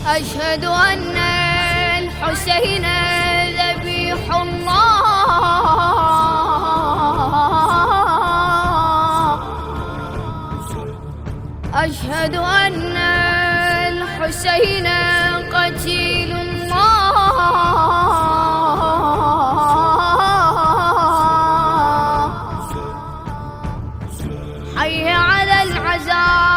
أشهد أن الحسين ذبيح الله. أشهد أن الحسين قتيل الله. حي على العزاء،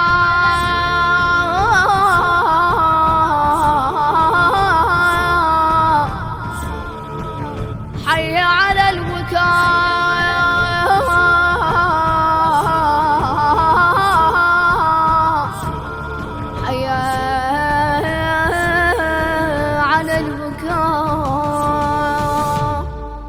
حي على البكاء، حي على البكاء.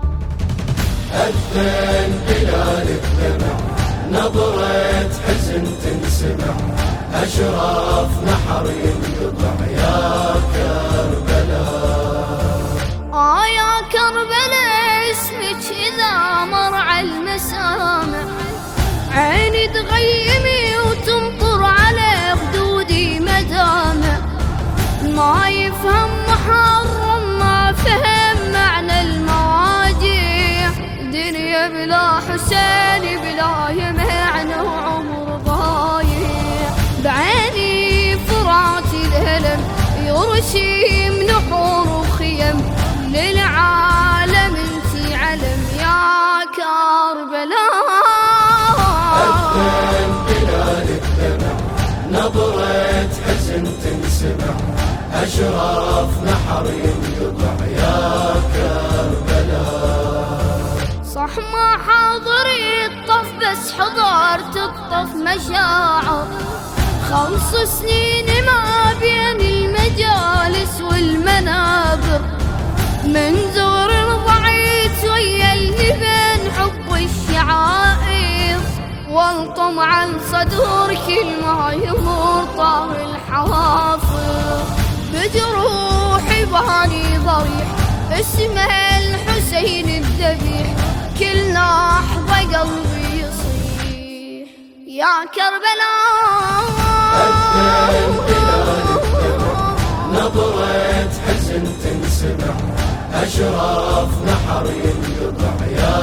أذن بلال الدمع، نظرة حزن تنسمع، أشراف نحر ينقطع يا كربلاء. يا كربلاء اسمك إذا مرعى المسامع، عيني تغيمي وتمطر على خدودي مدامع. ما يفهم محرم ما فهم معنى المواجيع، دنيا بلا حسين بلا يمعنى وعمر ضايع. بعيني فرات الهلم يرشم نحور وخيم، للعالم انتي علم يا كربلاء. أذن بلال الدمع، نظرة حزن تنسمع، أشراف نحر ينقطع يا كربلاء. صح ما حاضري الطف بس حضرت الطف مشاعر، 5 سنين ما بين المجالس والمنابر. من زور رضعيت ويا اللي بين حب الشعائر، والطمع عن صدور كل ما يمر طار الحوافر. بجروحي باني ضريح اسمه الحسين الذبيح، كل لحظة قلبي يصيح يا كربلاء. أذن بلال الدمع، نظرة حزن تنسمع، أشراف نحر ينقطع يا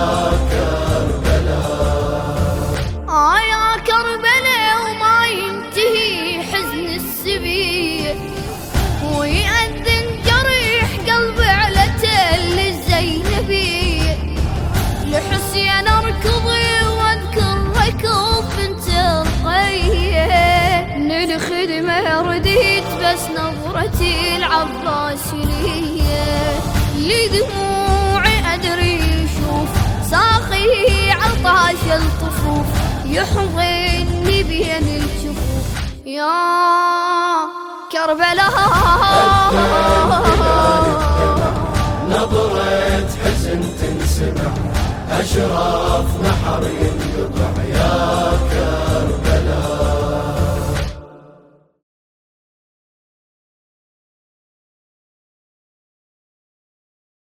كربلاء. يا كربلاء وما ينتهي حزن السبيل، ويأذن جريح قلبي على تل الزينبي. لحسين اركضي واذكر ركض بنت رقية، للخدمة رديت بس نظرتي العباسية. لدموعي أدري يشوف ساقي عطاش الطفوف، يحضني بين الجفوف يا كربلاء. نظرة حزن تنسمع، أشراف نحر ينقطع يا كربلاء.